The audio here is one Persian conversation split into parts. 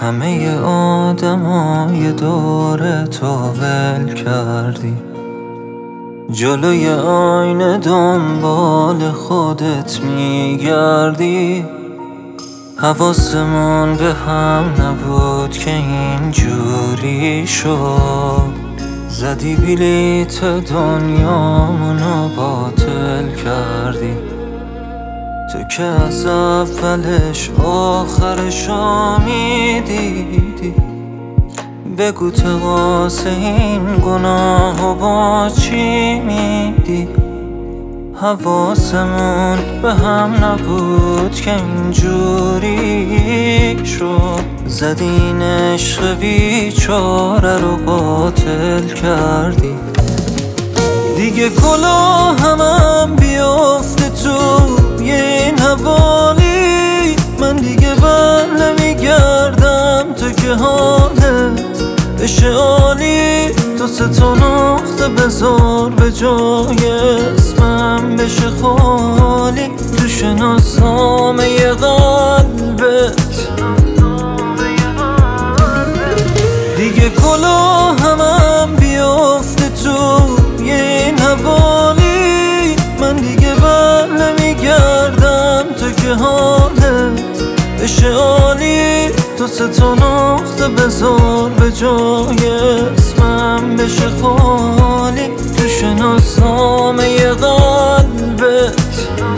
همه آدمای دور تو ول کردی، جلوی آینه دنبال خودت میگردی. حواسمون به هم نبود که اینجوری شد، زدی بلیت دنیامونو باطل کردی. تو که از اولش آخرشو میدیدی، بگو تقاس این گناهو با چی میدی؟ حواسمون به هم نبود که اینجوری شد، زدین عشق بیچاره رو باطل کردی. دیگه کلاهمم بیافته تو این حوالی، من دیگه بر نمیگردم تو که حالت بشه عالی. تو 3 نقطه بذار به جای اسمم بشه خالی، تو شناسنامه قلبت. دیگه کلاهمم بیافته تو این حوالی، من دیگه بر نمیگردم تو که حالت بشه عالی. تو 3 نقطه بذار به جای اسمم بشه خالی، تو شناسنامه قلبت.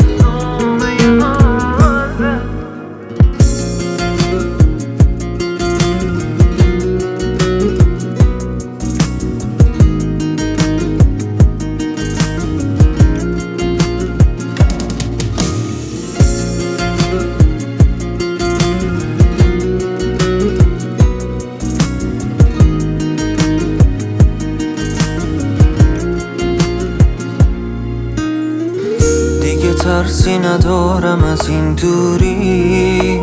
ترسی ندارم از این دوری،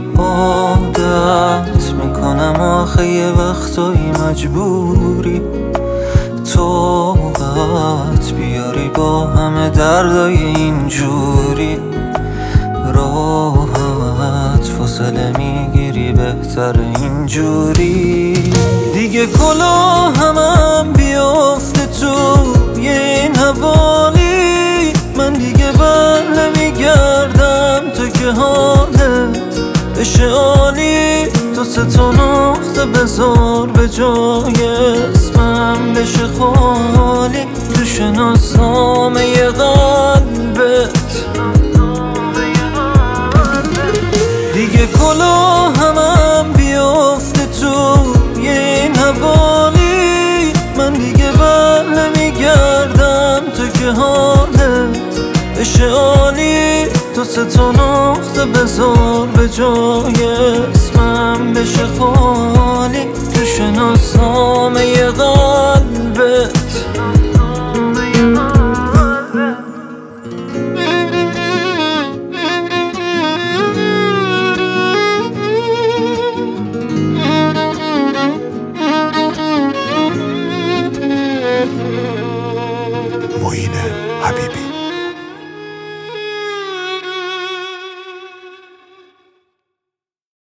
عادت میکنم آخه یه وقتایی مجبوری. طاقت بیاری با همه دردای اینجوری، راحت فاصله میگیری بهتر اینجوری. دیگه کلاهمم بیافته تو این حوالی، من دیگه بر نمیگردم تو که حالت بشه عالی. تو 3 نقطه بذار به جای اسمم بشه خالی، تو شناسنامه قلبت. دیگه کلاهمم بیافته تو این حوالی، من دیگه بر نمیگردم تو که حالت بشه عالی. تو 3 نقطه بذار به جای اسمم بشه خالی، تو شناسنامه